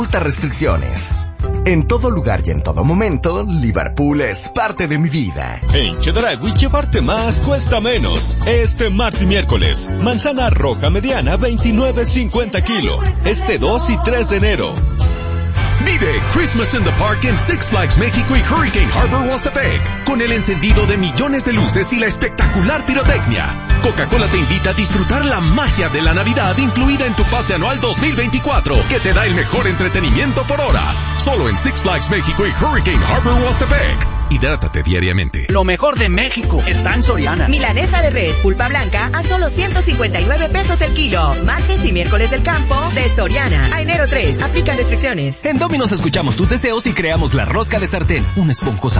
Restricciones. En todo lugar y en todo momento, Liverpool es parte de mi vida. En Chedraui, llevarte más cuesta menos. Este martes y miércoles, manzana roja mediana 29.50 kilo. Este 2 y 3 de enero. Vive Christmas in the Park en Six Flags México y Hurricane Harbor Huastepec, con el encendido de millones de luces y la espectacular pirotecnia. Coca-Cola te invita a disfrutar la magia de la Navidad incluida en tu pase anual 2024, que te da el mejor entretenimiento por hora. Solo en Six Flags México y Hurricane Harbor Huastepec. Hidrátate diariamente. Lo mejor de México está en Soriana. Milanesa de res, pulpa blanca a solo 159 pesos el kilo. Martes y miércoles del campo de Soriana. A enero 3. Aplican restricciones. En Domino's escuchamos tus deseos y creamos la rosca de sartén. Una esponjosa